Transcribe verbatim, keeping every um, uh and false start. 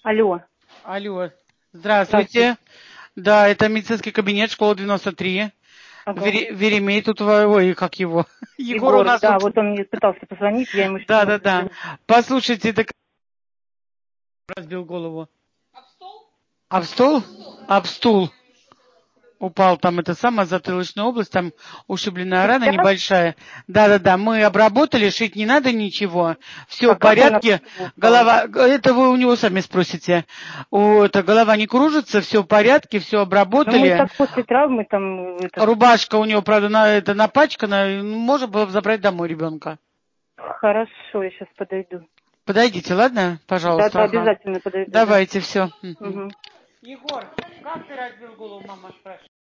Алло. Алло. Здравствуйте. Да, это медицинский кабинет, школа девяносто три. Ага. Вере- Веремей тут, ой, как его? Егор, Егор, у нас да, тут. вот он мне пытался позвонить, я ему Да, что-то... да, да. Послушайте, так разбил голову. Об стол? Об стол? Об стул. Упал там это самое, затылочная область, там ушибленная рана Сейчас? небольшая. Да-да-да, мы обработали, шить не надо ничего. Все А в как он на порядке. стул упал? Голова, это вы у него сами спросите. О, это голова не кружится, все в порядке, все Ну, мы обработали. так после травмы там... Этот... Рубашка у него, правда, на, это напачкана. Можно было бы забрать домой ребенка. Хорошо, я сейчас подойду. Подойдите, ладно? Пожалуйста. Да-да, Ага. обязательно подойду, да. Давайте, все. Угу. Егор, как ты разбил голову, мама спрашивает?